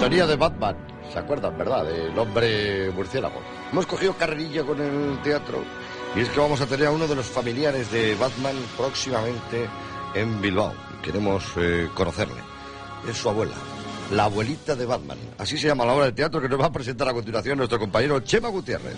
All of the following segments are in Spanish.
Manía de Batman. ¿Se acuerdan, verdad? Del hombre murciélago. Hemos cogido carrerilla con el teatro y es que vamos a tener a uno de los familiares de Batman próximamente en Bilbao. Queremos conocerle. Es su abuela, la abuelita de Batman. Así se llama la obra de teatro que nos va a presentar a continuación nuestro compañero Chema Gutiérrez.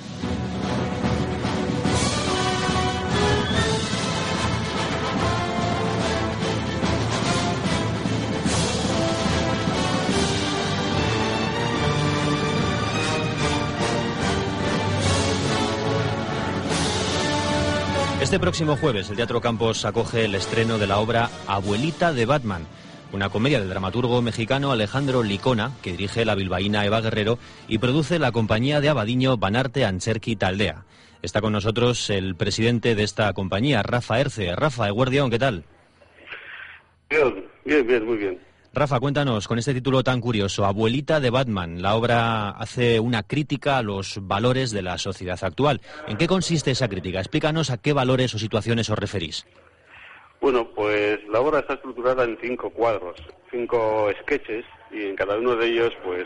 Este próximo jueves el Teatro Campos acoge el estreno de la obra Abuelita de Batman, una comedia del dramaturgo mexicano Alejandro Licona, que dirige la bilbaína Eva Guerrero y produce la compañía de Abadiño Banarte Antzerki Taldea. Está con nosotros el presidente de esta compañía, Rafa Erce. Rafa, eguerdión, ¿qué tal? Bien, muy bien. Rafa, cuéntanos, con este título tan curioso, Abuelita de Batman, la obra hace una crítica a los valores de la sociedad actual. ¿En qué consiste esa crítica? Explícanos a qué valores o situaciones os referís. Bueno, pues la obra está estructurada en 5 cuadros, 5 sketches, y en cada uno de ellos pues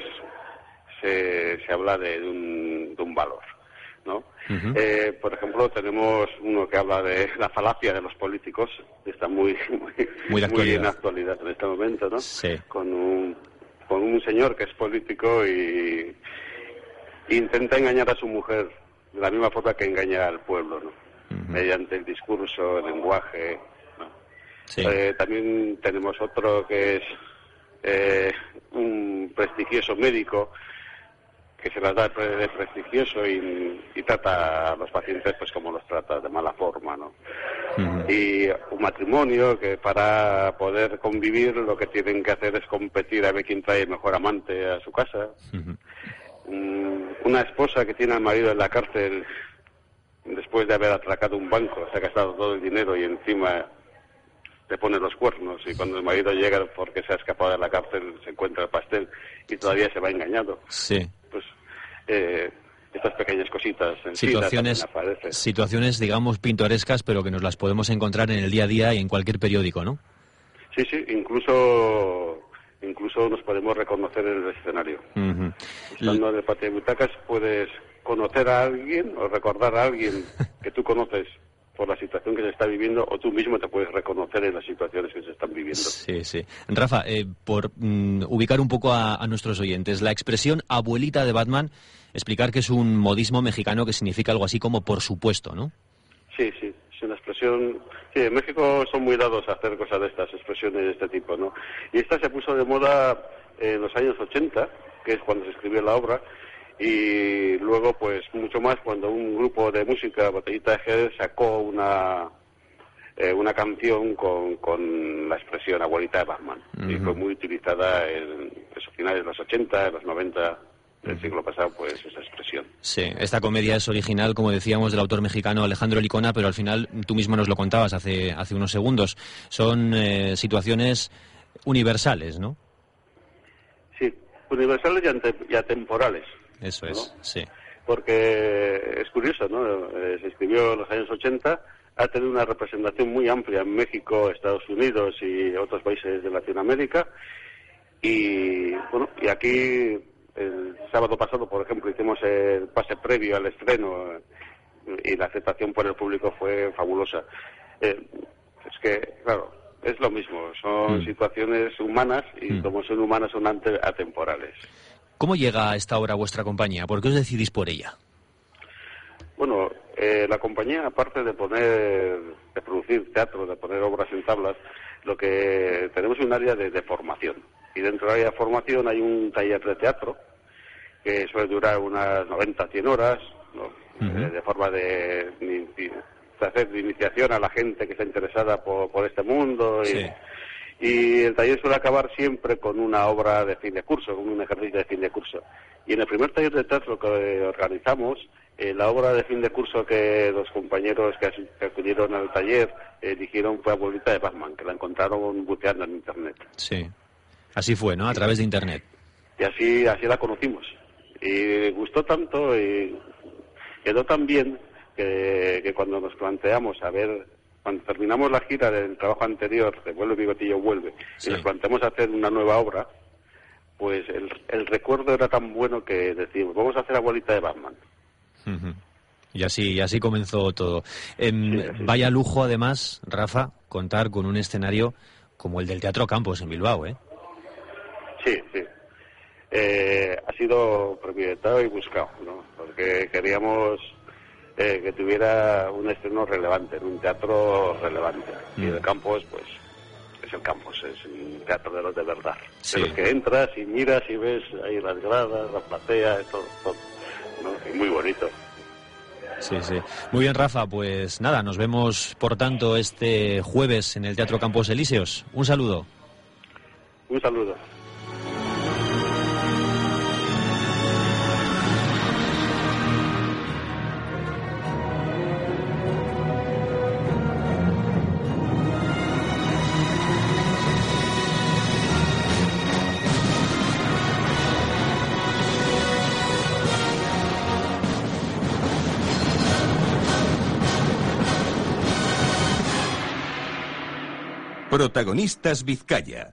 se habla de un valor, ¿no? Uh-huh. Por ejemplo, tenemos uno que habla de la falacia de los políticos, está muy en actualidad en este momento, ¿no? Sí. Con un señor que es político y intenta engañar a su mujer de la misma forma que engaña al pueblo, ¿no? Uh-huh. Mediante el discurso, el lenguaje, ¿no? Sí. También tenemos otro que es un prestigioso médico que se las da de prestigioso y trata a los pacientes pues como los trata, de mala forma, ¿no? Uh-huh. Y un matrimonio que para poder convivir lo que tienen que hacer es competir a ver quién trae el mejor amante a su casa. Uh-huh. Una esposa que tiene al marido en la cárcel después de haber atracado un banco, se ha gastado todo el dinero y encima le pone los cuernos, y cuando el marido llega porque se ha escapado de la cárcel se encuentra el pastel y todavía se va engañado. Sí. Pues estas pequeñas cositas situaciones, digamos, pintorescas, pero que nos las podemos encontrar en el día a día y en cualquier periódico, ¿no? Sí, incluso nos podemos reconocer en el escenario. Uh-huh. Estando en el patio de butacas puedes conocer a alguien o recordar a alguien que tú conoces por la situación que se está viviendo, o tú mismo te puedes reconocer en las situaciones que se están viviendo. Sí. Rafa, por ubicar un poco a nuestros oyentes, la expresión abuelita de Batman, explicar que es un modismo mexicano que significa algo así como por supuesto, ¿no? Sí, es una expresión. Sí, en México son muy dados a hacer cosas de estas, expresiones de este tipo, ¿no? Y esta se puso de moda en los años 80, que es cuando se escribió la obra, y luego pues mucho más cuando un grupo de música, Botellita de Jerez, sacó una canción con la expresión abuelita de Batman. Uh-huh. Y fue muy utilizada en esos finales de los 80, en los 90 del siglo pasado, pues esa expresión. Sí, esta comedia es original, como decíamos, del autor mexicano Alejandro Licona, pero al final tú mismo nos lo contabas hace unos segundos. Son situaciones universales, ¿no? Sí, universales y atemporales. Eso es, ¿no? Sí. Porque es curioso, ¿no? Se escribió en los años 80, ha tenido una representación muy amplia en México, Estados Unidos y otros países de Latinoamérica. Y bueno, y aquí el sábado pasado, por ejemplo, hicimos el pase previo al estreno y la aceptación por el público fue fabulosa. Es que, claro, es lo mismo, son situaciones humanas y como son humanas son atemporales. ¿Cómo llega esta obra a vuestra compañía? ¿Por qué os decidís por ella? Bueno, la compañía, aparte de producir teatro, de poner obras en tablas, lo que tenemos es un área de formación. Y dentro del área de formación hay un taller de teatro que suele durar unas 90-100 horas, ¿no? Uh-huh. De forma de hacer de iniciación a la gente que está interesada por este mundo. Sí. Y el taller suele acabar siempre con una obra de fin de curso, con un ejercicio de fin de curso. Y en el primer taller de teatro que organizamos, la obra de fin de curso que los compañeros que acudieron al taller dijeron fue Abuelita de Batman, que la encontraron buceando en Internet. Sí, así fue, ¿no? A través de Internet. Y así la conocimos. Y gustó tanto y quedó tan bien que cuando nos planteamos cuando terminamos la gira del trabajo anterior, de Vuelve Bigotillo Vuelve, sí, y nos planteamos hacer una nueva obra, pues el recuerdo era tan bueno que decimos, vamos a hacer Abuelita de Batman. Uh-huh. Y así comenzó todo. Sí. Vaya lujo, además, Rafa, contar con un escenario como el del Teatro Campos en Bilbao, ¿eh? Sí. Ha sido premeditado y buscado, ¿no? Porque queríamos que tuviera un estreno relevante, en un teatro relevante. Y el Campos, pues, es el Campos, es un teatro de los de verdad. Sí. De los que entras y miras y ves ahí las gradas, la platea, todo, ¿no? Y muy bonito. Sí. Muy bien, Rafa, pues nada, nos vemos, por tanto, este jueves en el Teatro Campos Elíseos. Un saludo. Un saludo. Protagonistas Vizcaya.